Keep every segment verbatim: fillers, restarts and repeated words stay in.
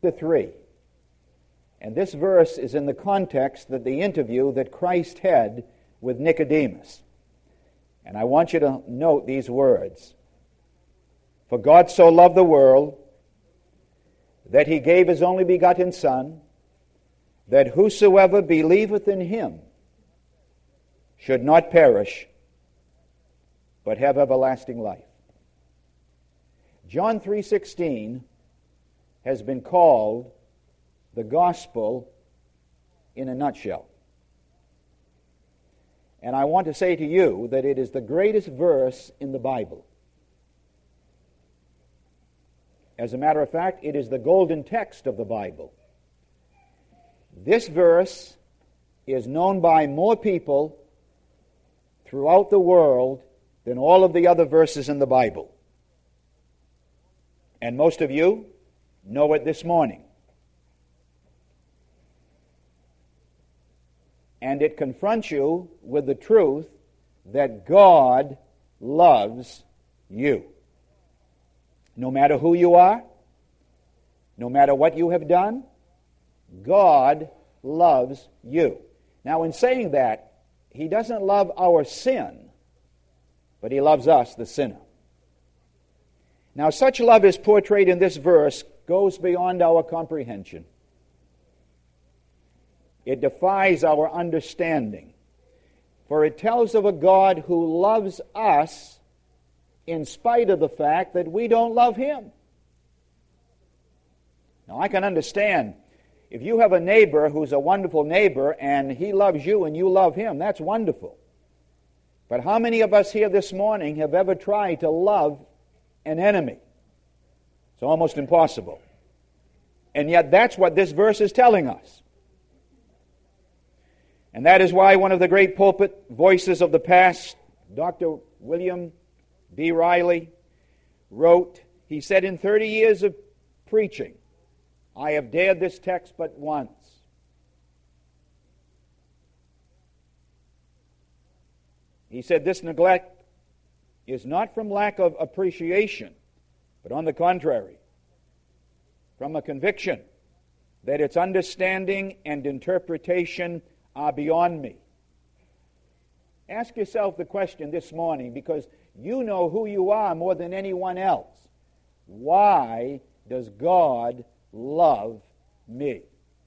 three. And this verse is in the context of the interview that Christ had with Nicodemus. And I want you to note these words. For God so loved the world that he gave his only begotten Son, that whosoever believeth in him should not perish, but have everlasting life. John three sixteen has been called the gospel in a nutshell. And I want to say to you that it is the greatest verse in the Bible. As a matter of fact, it is the golden text of the Bible. This verse is known by more people throughout the world than all of the other verses in the Bible. And most of you know it this morning. And it confronts you with the truth that God loves you. No matter who you are, no matter what you have done, God loves you. Now, in saying that, he doesn't love our sin, but he loves us, the sinner. Now, such love as portrayed in this verse goes beyond our comprehension. It defies our understanding, for it tells of a God who loves us in spite of the fact that we don't love him. Now, I can understand if you have a neighbor who's a wonderful neighbor and he loves you and you love him, that's wonderful. But how many of us here this morning have ever tried to love an enemy? It's almost impossible. And yet that's what this verse is telling us. And that is why one of the great pulpit voices of the past, Doctor William B. Riley, wrote, he said, in thirty years of preaching, I have dared this text but once. He said, this neglect is not from lack of appreciation, but on the contrary, from a conviction that its understanding and interpretation are beyond me. Ask yourself the question this morning, because you know who you are more than anyone else. Why does God love me?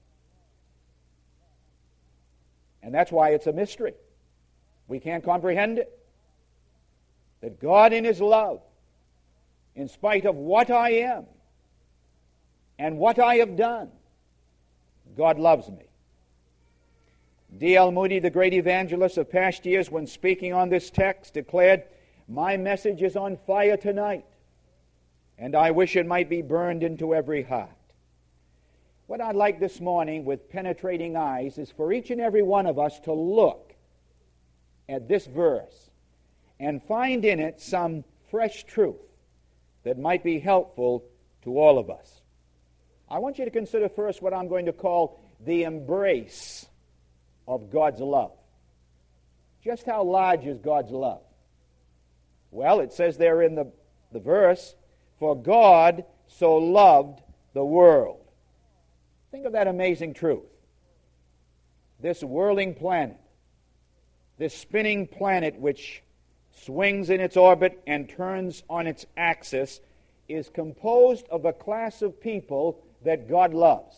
And that's why it's a mystery. We can't comprehend it. That God in his love, in spite of what I am and what I have done, God loves me. D L Moody, the great evangelist of past years, when speaking on this text, declared, my message is on fire tonight, and I wish it might be burned into every heart. What I'd like this morning with penetrating eyes is for each and every one of us to look at this verse and find in it some fresh truth that might be helpful to all of us. I want you to consider first what I'm going to call the embrace of God's love. Just how large is God's love? Well, it says there in the, the verse, for God so loved the world. Think of that amazing truth. This whirling planet, this spinning planet which swings in its orbit and turns on its axis, is composed of a class of people that God loves.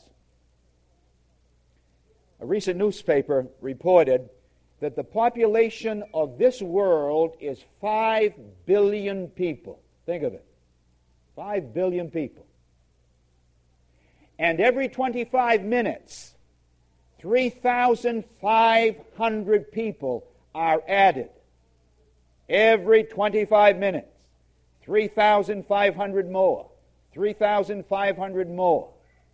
A recent newspaper reported that the population of this world is five billion people. Think of it. Five billion people. And every twenty-five minutes, three thousand five hundred people are added. Every twenty-five minutes, three thousand five hundred more. three thousand five hundred more.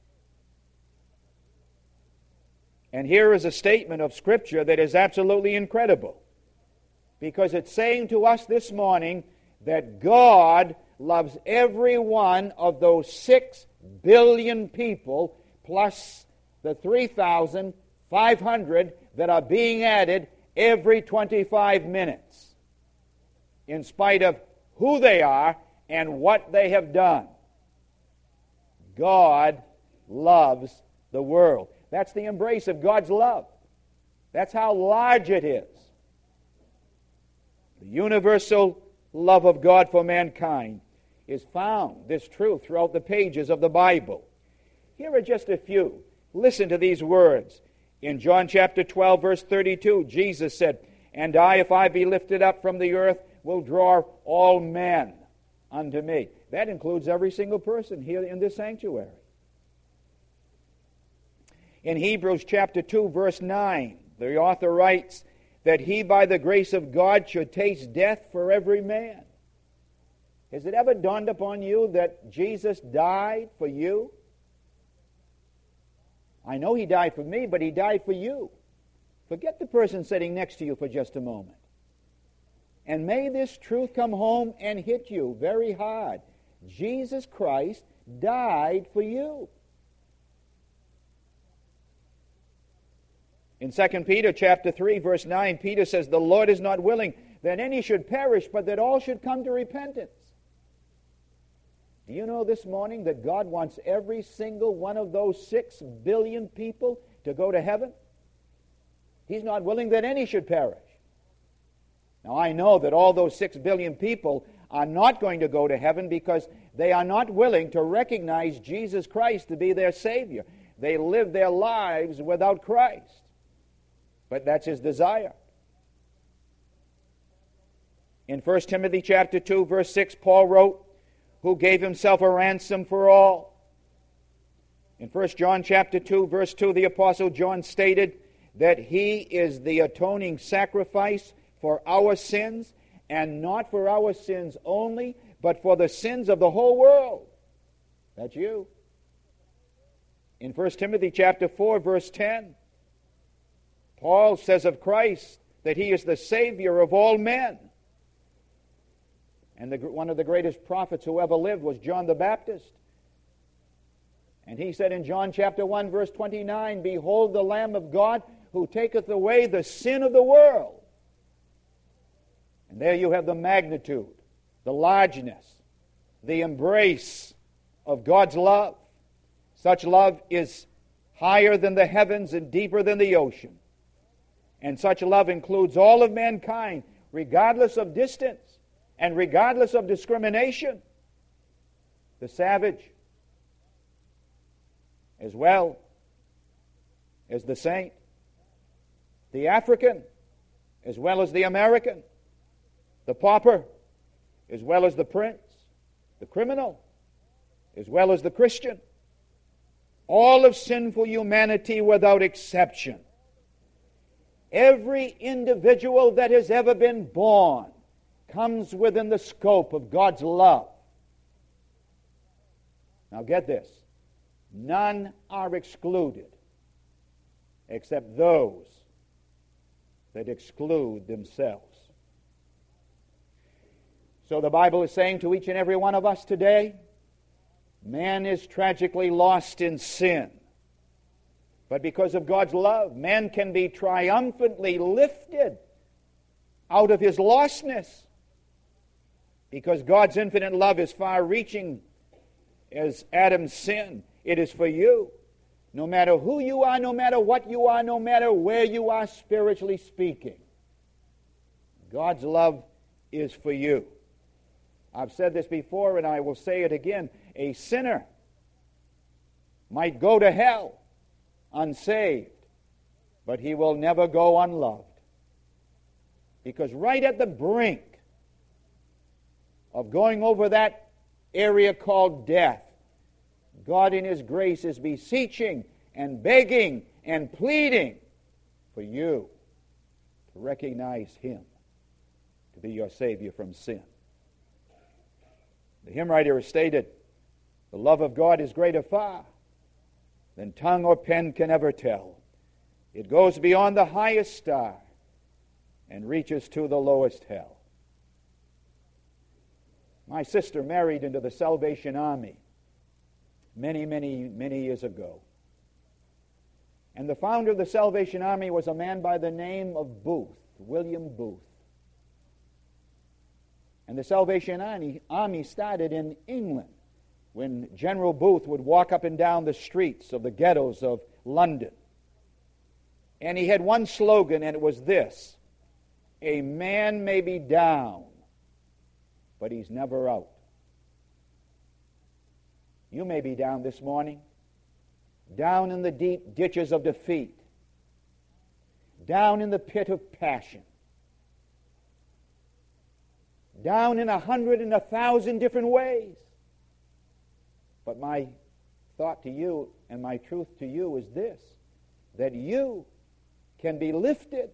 And here is a statement of Scripture that is absolutely incredible, because it's saying to us this morning that God loves every one of those six billion people plus the three thousand five hundred that are being added every twenty-five minutes, in spite of who they are and what they have done. God loves the world. That's the embrace of God's love. That's how large it is. The universal love of God for mankind is found, this truth, throughout the pages of the Bible. Here are just a few. Listen to these words. In John chapter twelve, verse thirty-two, Jesus said, "And I, if I be lifted up from the earth, will draw all men unto me." That includes every single person here in this sanctuary. In Hebrews chapter two, verse nine, the author writes that he, by the grace of God, should taste death for every man. Has it ever dawned upon you that Jesus died for you? I know he died for me, but he died for you. Forget the person sitting next to you for just a moment. And may this truth come home and hit you very hard. Jesus Christ died for you. In Second Peter chapter three, verse nine, Peter says, "The Lord is not willing that any should perish, but that all should come to repentance." Do you know this morning that God wants every single one of those six billion people to go to heaven? He's not willing that any should perish. Now, I know that all those six billion people are not going to go to heaven because they are not willing to recognize Jesus Christ to be their Savior. They live their lives without Christ. But that's his desire. In First Timothy chapter two, verse six, Paul wrote, "Who gave himself a ransom for all." In First John chapter two, verse two, the Apostle John stated that he is the atoning sacrifice for our sins, and not for our sins only, but for the sins of the whole world. That's you. In First Timothy chapter four, verse ten, Paul says of Christ that he is the Savior of all men. And the, one of the greatest prophets who ever lived was John the Baptist. And he said in John chapter one, verse twenty-nine, "Behold the Lamb of God who taketh away the sin of the world." And there you have the magnitude, the largeness, the embrace of God's love. Such love is higher than the heavens and deeper than the ocean. And such love includes all of mankind, regardless of distance and regardless of discrimination. The savage, as well as the saint. The African, as well as the American. The pauper, as well as the prince. The criminal, as well as the Christian. All of sinful humanity without exception. Every individual that has ever been born comes within the scope of God's love. Now get this. None are excluded except those that exclude themselves. So the Bible is saying to each and every one of us today, man is tragically lost in sin. But because of God's love, man can be triumphantly lifted out of his lostness. Because God's infinite love is far-reaching as Adam's sin. It is for you. No matter who you are, no matter what you are, no matter where you are spiritually speaking. God's love is for you. I've said this before and I will say it again. A sinner might go to hell unsaved, but he will never go unloved. Because right at the brink of going over that area called death, God in his grace is beseeching and begging and pleading for you to recognize him to be your Savior from sin. The hymn writer has stated, "The love of God is greater far than tongue or pen can ever tell. It goes beyond the highest star and reaches to the lowest hell." My sister married into the Salvation Army many, many, many years ago. And the founder of the Salvation Army was a man by the name of Booth, William Booth. And the Salvation Army started in England when General Booth would walk up and down the streets of the ghettos of London. And he had one slogan, and it was this: a man may be down, but he's never out. You may be down this morning, down in the deep ditches of defeat, down in the pit of passion, down in a hundred and a thousand different ways. But my thought to you and my truth to you is this: that you can be lifted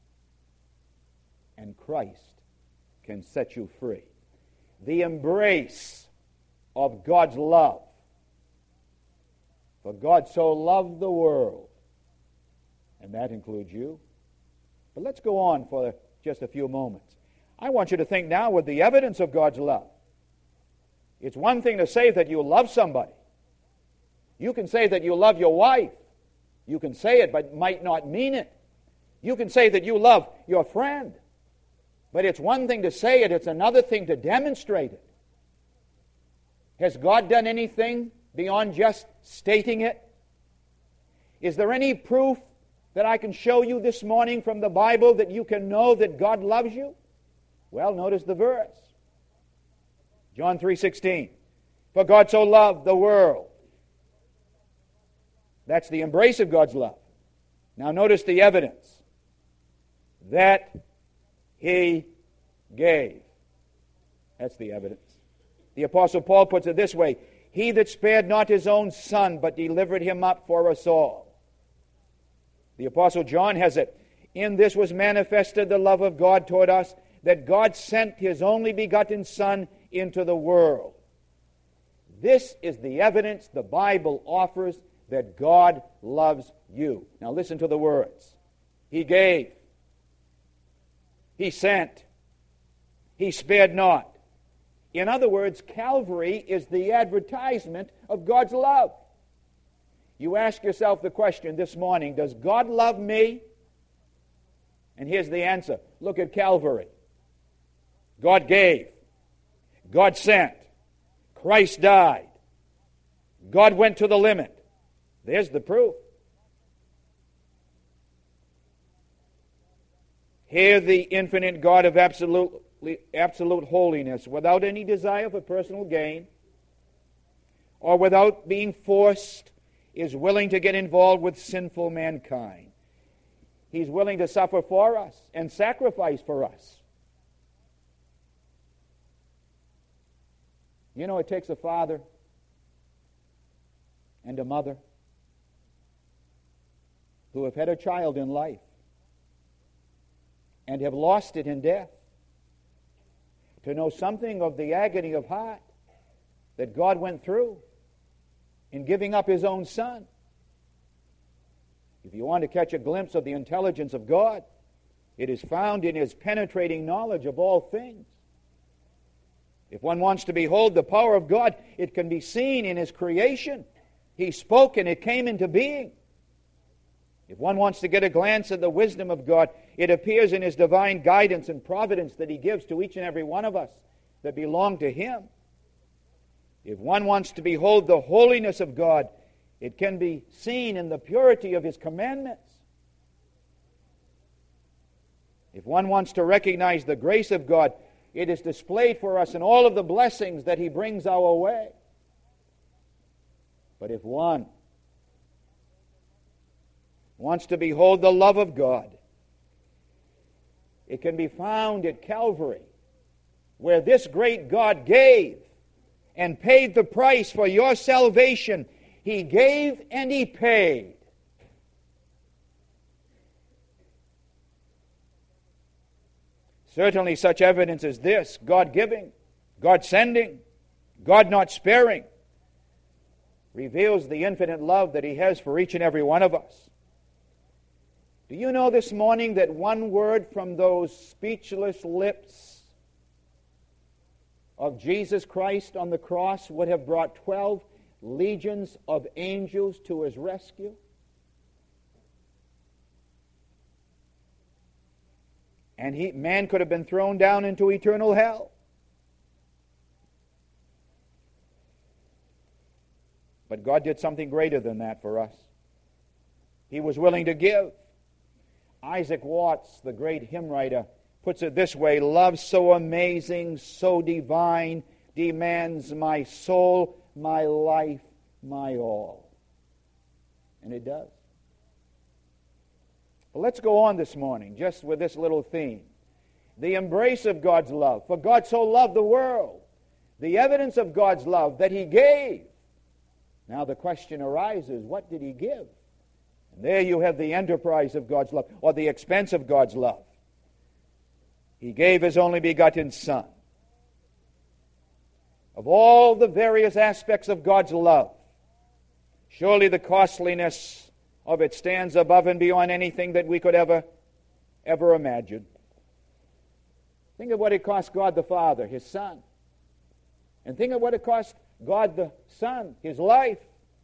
and Christ can set you free. The embrace of God's love. For God so loved the world, and that includes you. But let's go on for just a few moments. I want you to think now with the evidence of God's love. It's one thing to say that you love somebody. You can say that you love your wife. You can say it, but might not mean it. You can say that you love your friend. But it's one thing to say it, it's another thing to demonstrate it. Has God done anything beyond just stating it? Is there any proof that I can show you this morning from the Bible that you can know that God loves you? Well, notice the verse. John three sixteen. For God so loved the world. That's the embrace of God's love. Now notice the evidence. That He gave. That's the evidence. The Apostle Paul puts it this way: He that spared not His own Son, but delivered Him up for us all. The Apostle John has it: In this was manifested the love of God toward us, that God sent His only begotten Son into the world. This is the evidence the Bible offers that God loves you. Now listen to the words. He gave. He sent. He spared not. In other words, Calvary is the advertisement of God's love. You ask yourself the question this morning: does God love me? And here's the answer. Look at Calvary. God gave. God sent. Christ died. God went to the limit. There's the proof. Here the infinite God of absolute, absolute holiness, without any desire for personal gain, or without being forced, is willing to get involved with sinful mankind. He's willing to suffer for us and sacrifice for us. You know, it takes a father and a mother who have had a child in life and have lost it in death to know something of the agony of heart that God went through in giving up His own Son. If you want to catch a glimpse of the intelligence of God, it is found in His penetrating knowledge of all things. If one wants to behold the power of God, it can be seen in His creation. He spoke and it came into being. If one wants to get a glance at the wisdom of God, it appears in His divine guidance and providence that He gives to each and every one of us that belong to Him. If one wants to behold the holiness of God, it can be seen in the purity of His commandments. If one wants to recognize the grace of God, it is displayed for us in all of the blessings that He brings our way. But if one wants to behold the love of God, it can be found at Calvary, where this great God gave and paid the price for your salvation. He gave and He paid. Certainly such evidence as this, God giving, God sending, God not sparing, reveals the infinite love that He has for each and every one of us. Do you know this morning that one word from those speechless lips of Jesus Christ on the cross would have brought twelve legions of angels to His rescue? And he, man could have been thrown down into eternal hell. But God did something greater than that for us. He was willing to give. Isaac Watts, the great hymn writer, puts it this way: love so amazing, so divine, demands my soul, my life, my all. And it does. Well, let's go on this morning just with this little theme. The embrace of God's love. For God so loved the world. The evidence of God's love that He gave. Now the question arises, what did He give? And there you have the enterprise of God's love, or the expense of God's love. He gave His only begotten Son. Of all the various aspects of God's love, surely the costliness of it stands above and beyond anything that we could ever, ever imagine. Think of what it cost God the Father, His Son. And think of what it cost God the Son, His life.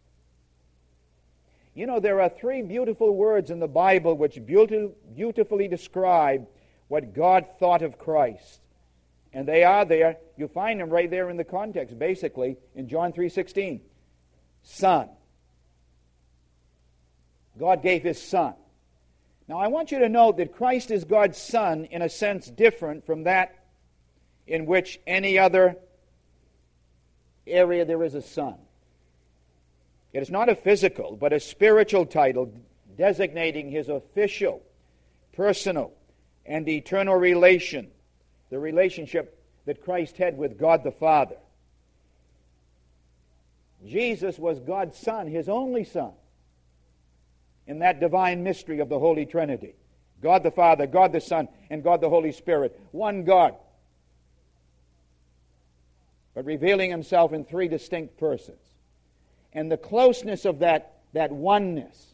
You know, there are three beautiful words in the Bible which beauti- beautifully describe what God thought of Christ. And they are there. You find them right there in the context, basically, in John three sixteen. Son. God gave His Son. Now, I want you to note that Christ is God's Son in a sense different from that in which any other area there is a son. It is not a physical, but a spiritual title designating His official, personal, and eternal relation, the relationship that Christ had with God the Father. Jesus was God's Son, His only Son, in that divine mystery of the Holy Trinity. God the Father, God the Son, and God the Holy Spirit. One God, but revealing Himself in three distinct persons. And the closeness of that, that oneness.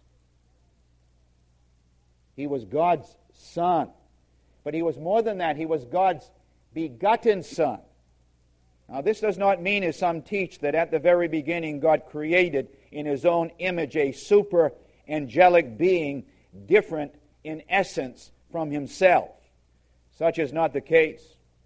He was God's Son. But He was more than that. He was God's begotten Son. Now, this does not mean, as some teach, that at the very beginning God created in His own image a super angelic being different in essence from Himself. Such is not the case.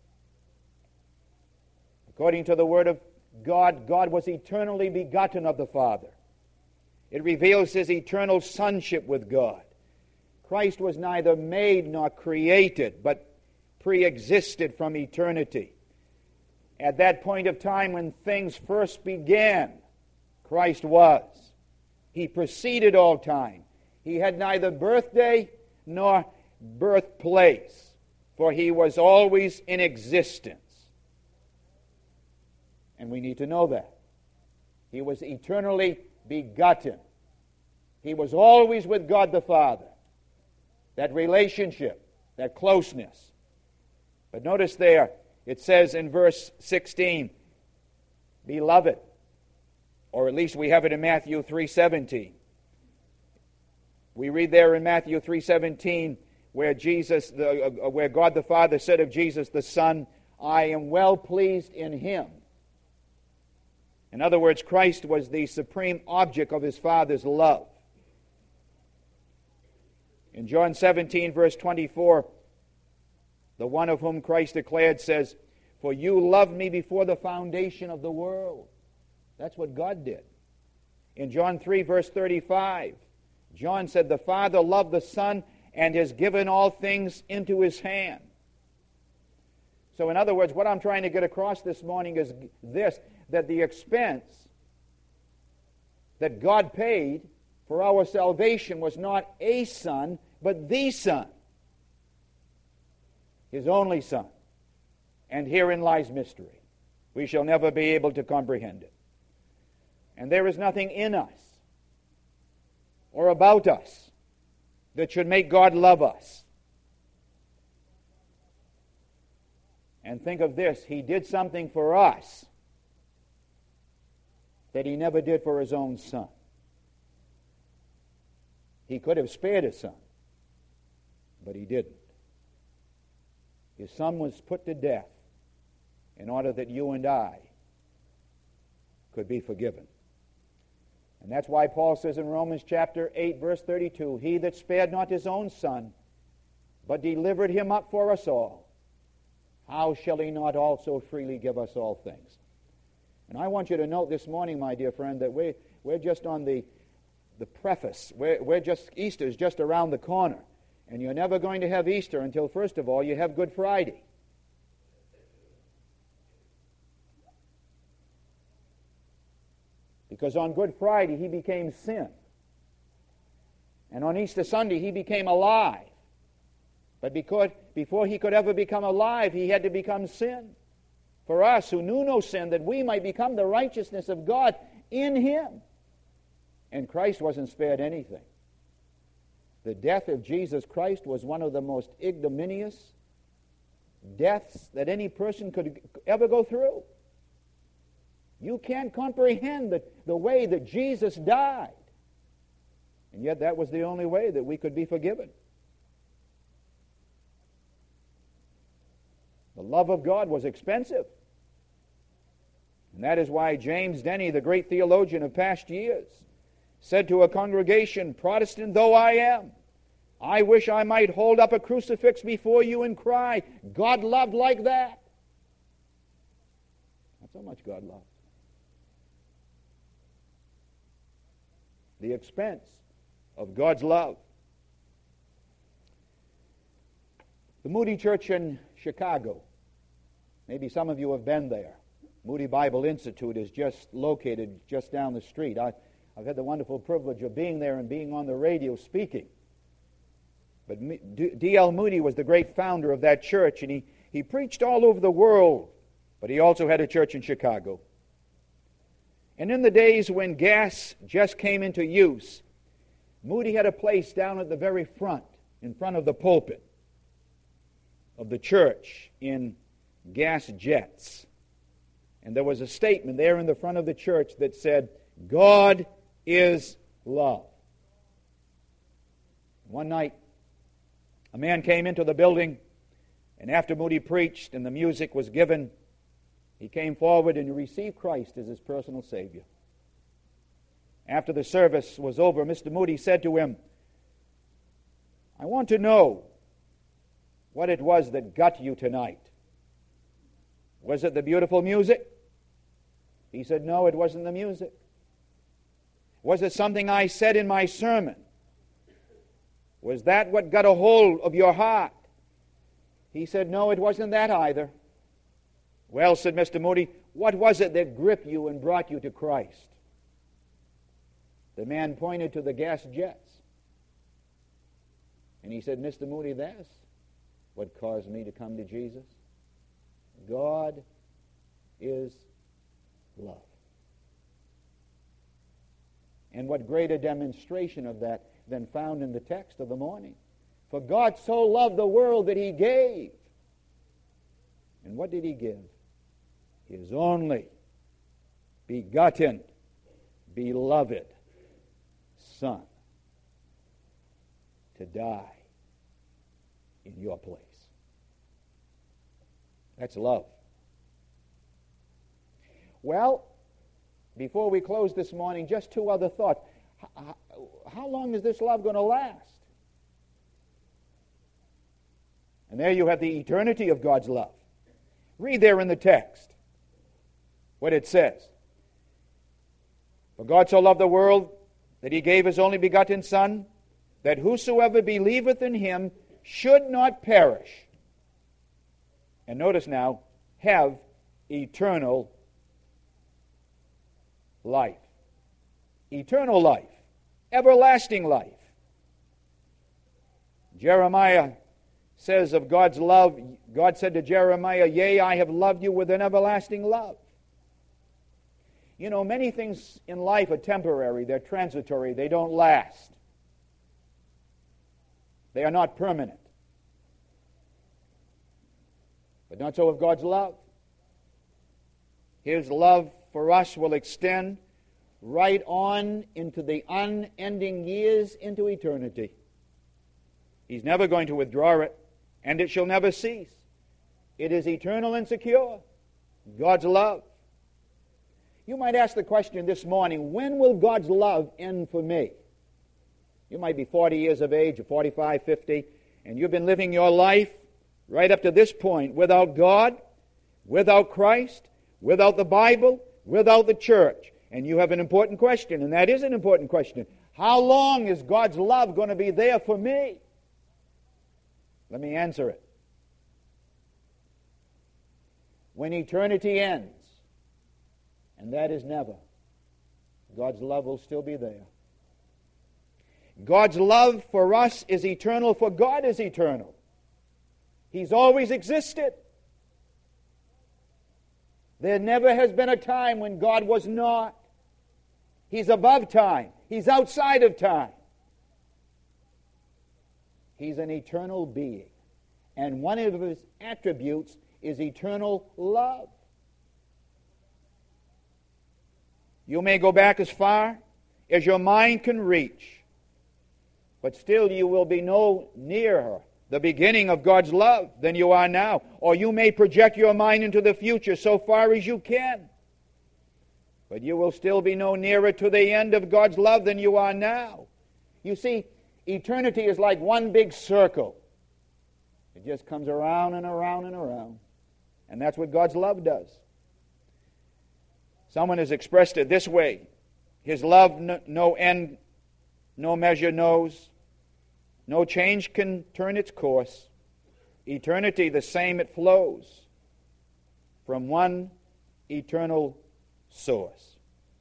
According to the Word of God, God was eternally begotten of the Father. It reveals His eternal sonship with God. Christ was neither made nor created, but pre-existed from eternity. At that point of time when things first began, Christ was. He preceded all time. He had neither birthday nor birthplace, for He was always in existence. And we need to know that. He was eternally begotten. He was always with God the Father. That relationship, that closeness. But notice there, it says in verse sixteen, Beloved, or at least we have it in Matthew three seventeen. We read there in Matthew three seventeen where Jesus, the, uh, where God the Father said of Jesus the Son, I am well pleased in Him. In other words, Christ was the supreme object of His Father's love. In John seventeen, verse twenty-four, the one of whom Christ declared says, For you loved me before the foundation of the world. That's what God did. In John three, verse thirty-five, John said, The Father loved the Son and has given all things into His hand. So in other words, what I'm trying to get across this morning is this, that the expense that God paid for our salvation was not a Son, but the Son. His only Son. And herein lies mystery. We shall never be able to comprehend it. And there is nothing in us or about us that should make God love us. And think of this, He did something for us that He never did for His own Son. He could have spared His Son, but He didn't. His Son was put to death in order that you and I could be forgiven. And that's why Paul says in Romans chapter eight, verse thirty-two, He that spared not His own Son, but delivered Him up for us all, how shall He not also freely give us all things? And I want you to note this morning, my dear friend, that we're, we're just on the, the preface. We're, we're just, Easter's just around the corner. And you're never going to have Easter until, first of all, you have Good Friday. Because on Good Friday, he became sin. And on Easter Sunday, he became alive. But because, before he could ever become alive, he had to become sin. For us who knew no sin, that we might become the righteousness of God in him. And Christ wasn't spared anything. The death of Jesus Christ was one of the most ignominious deaths that any person could ever go through. You can't comprehend the, the way that Jesus died. And yet that was the only way that we could be forgiven. The love of God was expensive. And that is why James Denney, the great theologian of past years, said to a congregation, Protestant though I am, I wish I might hold up a crucifix before you and cry, God loved like that. That's how much God loved. The expense of God's love. The Moody Church in Chicago. Maybe some of you have been there. Moody Bible Institute is just located just down the street. I, I've had the wonderful privilege of being there and being on the radio speaking. But D L Moody was the great founder of that church, and he, he preached all over the world, but he also had a church in Chicago. And in the days when gas just came into use, Moody had a place down at the very front, in front of the pulpit of the church in gas jets. And there was a statement there in the front of the church that said, God is love. One night, a man came into the building, and after Moody preached and the music was given, he came forward and received Christ as his personal Savior. After the service was over, Mister Moody said to him, I want to know what it was that got you tonight. Was it the beautiful music? He said, no, it wasn't the music. Was it something I said in my sermon? Was that what got a hold of your heart? He said, no, it wasn't that either. Well, said Mister Moody, what was it that gripped you and brought you to Christ? The man pointed to the gas jets. And he said, Mister Moody, that's what caused me to come to Jesus. God is love. And what greater demonstration of that than found in the text of the morning? For God so loved the world that he gave. And what did he give? His only begotten, beloved Son to die in your place. That's love. Well, before we close this morning, just two other thoughts. How, how long is this love going to last? And there you have the eternity of God's love. Read there in the text what it says. For God so loved the world that he gave his only begotten Son, that whosoever believeth in him should not perish. And notice now, have eternal life. Eternal life. Everlasting life. Jeremiah says of God's love, God said to Jeremiah, yea, I have loved you with an everlasting love. You know, many things in life are temporary, they're transitory, they don't last. They are not permanent. But not so with God's love. His love for us will extend right on into the unending years, into eternity. He's never going to withdraw it, and it shall never cease. It is eternal and secure. God's love. You might ask the question this morning, when will God's love end for me? You might be forty years of age, or forty-five, fifty, and you've been living your life right up to this point without God, without Christ, without the Bible, without the church. And you have an important question, and that is an important question. How long is God's love going to be there for me? Let me answer it. When eternity ends, and that is never, God's love will still be there. God's love for us is eternal, for God is eternal. He's always existed. There never has been a time when God was not. He's above time. He's outside of time. He's an eternal being. And one of his attributes is eternal love. You may go back as far as your mind can reach, but still you will be no nearer the beginning of God's love than you are now. Or you may project your mind into the future so far as you can, but you will still be no nearer to the end of God's love than you are now. You see, eternity is like one big circle. It just comes around and around and around. And that's what God's love does. Someone has expressed it this way: His love no, no end, no measure knows. No change can turn its course. Eternity the same it flows from one eternal source.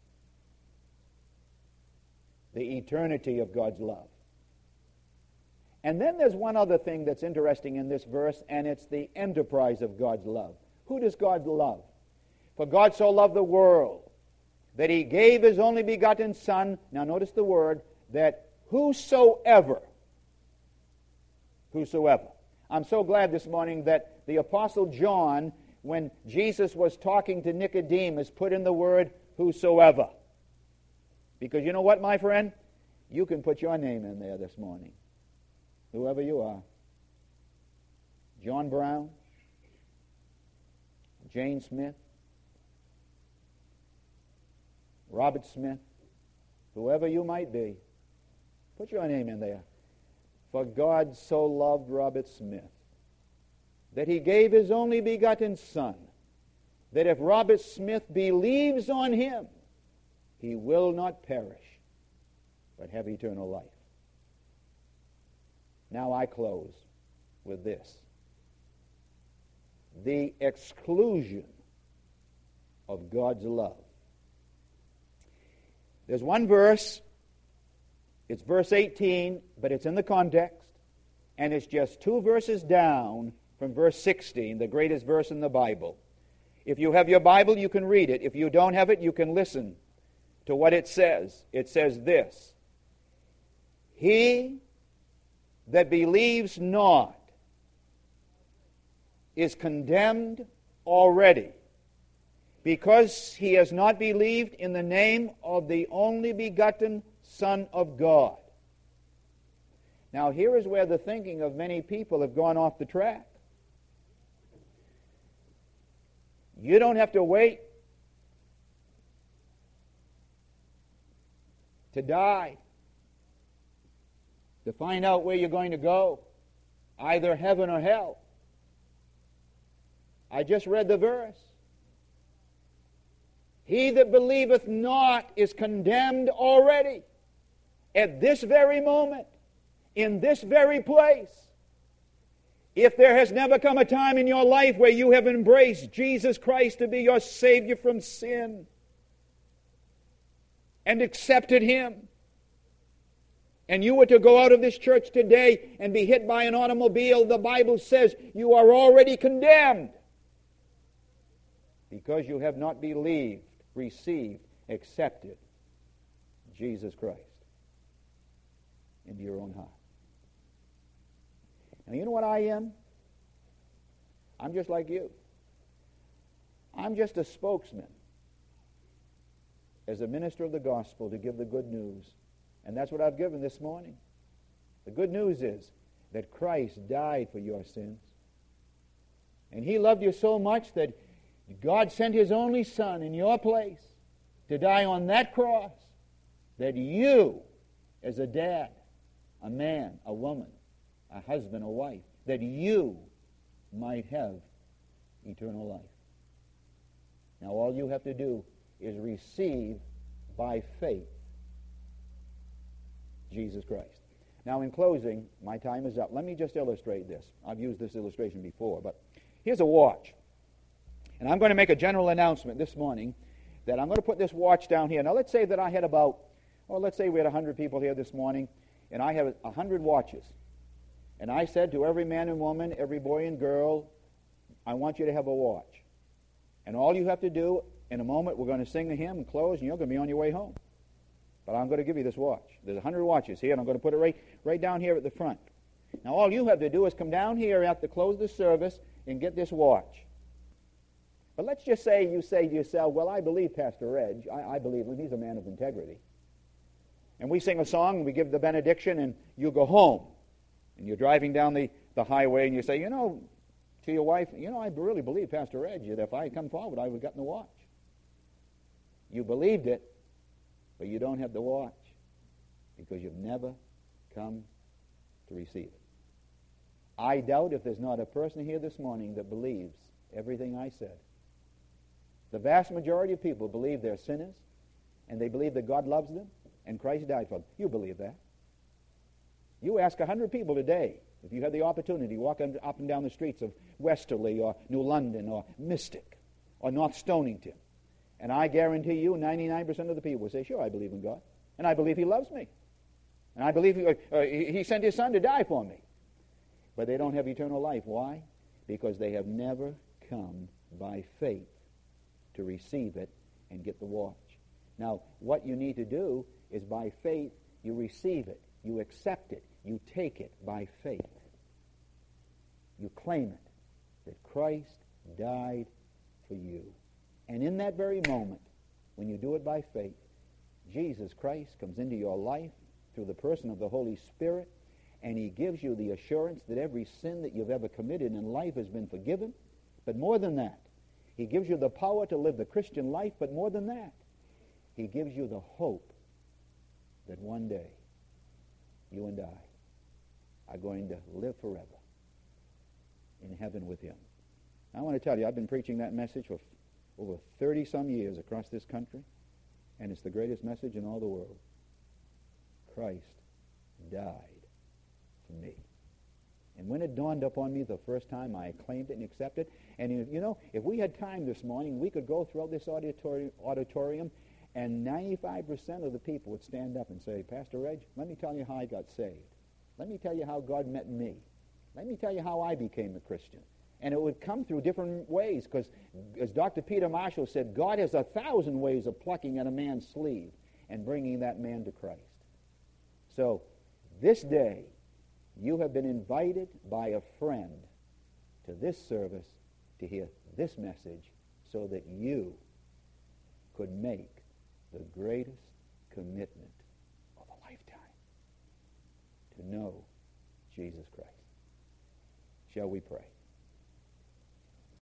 The eternity of God's love. And then there's one other thing that's interesting in this verse, and it's the enterprise of God's love. Who does God love? For God so loved the world that He gave His only begotten Son. Now notice the word, that whosoever, whosoever. I'm so glad this morning that the Apostle John, when Jesus was talking to Nicodemus, put in the word whosoever. Because you know what, my friend? You can put your name in there this morning. Whoever you are. John Brown, Jane Smith, Robert Smith, whoever you might be, put your name in there. For God so loved Robert Smith that He gave His only begotten Son, that if Robert Smith believes on Him, he will not perish, but have eternal life. Now I close with this. The exclusion of God's love. There's one verse, it's verse eighteen, but it's in the context, and it's just two verses down from verse sixteen, the greatest verse in the Bible. If you have your Bible, you can read it. If you don't have it, you can listen to what it says. It says this: He that believes not is condemned already, because he has not believed in the name of the only begotten Son of God. Now here is where the thinking of many people have gone off the track. You don't have to wait to die to find out where you're going to go, either heaven or hell. I just read the verse. He that believeth not is condemned already, at this very moment, in this very place. If there has never come a time in your life where you have embraced Jesus Christ to be your Savior from sin and accepted Him, and you were to go out of this church today and be hit by an automobile, the Bible says you are already condemned, because you have not believed, received, accepted Jesus Christ into your own heart. Now, you know what I am? I'm just like you. I'm just a spokesman as a minister of the gospel to give the good news. And that's what I've given this morning. The good news is that Christ died for your sins. And He loved you so much that God sent His only Son in your place to die on that cross, that you, as a dad, a man, a woman, a husband, a wife, that you might have eternal life. Now all you have to do is receive by faith Jesus Christ. Now, in closing, my time is up. Let me just illustrate this. I've used this illustration before, but here's a watch. And I'm going to make a general announcement this morning that I'm going to put this watch down here. Now, let's say that I had about, well, let's say we had one hundred people here this morning, and I have one hundred watches. And I said to every man and woman, every boy and girl, I want you to have a watch. And all you have to do, in a moment, we're going to sing the hymn and close, and you're going to be on your way home. But I'm going to give you this watch. There's one hundred watches here, and I'm going to put it right, right down here at the front. Now, all you have to do is come down here at the close of the service and get this watch. But let's just say you say to yourself, well, I believe Pastor Reg. I, I believe him. He's a man of integrity. And we sing a song, and we give the benediction, and you go home. And you're driving down the, the highway, and you say, you know, to your wife, you know, I really believe Pastor Reg, that if I had come forward, I would have gotten the watch. You believed it, but you don't have the watch because you've never come to receive it. I doubt if there's not a person here this morning that believes everything I said. The vast majority of people believe they're sinners, and they believe that God loves them, and Christ died for them. You believe that. You ask one hundred people today, if you had the opportunity, walk up and down the streets of Westerly or New London or Mystic or North Stonington, and I guarantee you ninety-nine percent of the people will say, sure, I believe in God, and I believe he loves me, and I believe he, uh, he sent his son to die for me. But they don't have eternal life. Why? Because they have never come by faith to receive it and get the watch. Now, what you need to do is by faith you receive it, you accept it, you take it by faith. You claim it, that Christ died for you. And in that very moment, when you do it by faith, Jesus Christ comes into your life through the person of the Holy Spirit, and he gives you the assurance that every sin that you've ever committed in life has been forgiven. But more than that, he gives you the power to live the Christian life, but more than that, he gives you the hope that one day you and I are going to live forever in heaven with him. I want to tell you, I've been preaching that message for over thirty-some years across this country, and it's the greatest message in all the world. Christ died for me. And when it dawned upon me the first time, I claimed it and accepted it. And, you know, if we had time this morning, we could go throughout this auditori- auditorium, and ninety-five percent of the people would stand up and say, Pastor Reg, let me tell you how I got saved. Let me tell you how God met me. Let me tell you how I became a Christian. And it would come through different ways, because as Doctor Peter Marshall said, God has a thousand ways of plucking at a man's sleeve and bringing that man to Christ. So this day, you have been invited by a friend to this service to hear this message so that you could make the greatest commitment of a lifetime to know Jesus Christ. Shall we pray?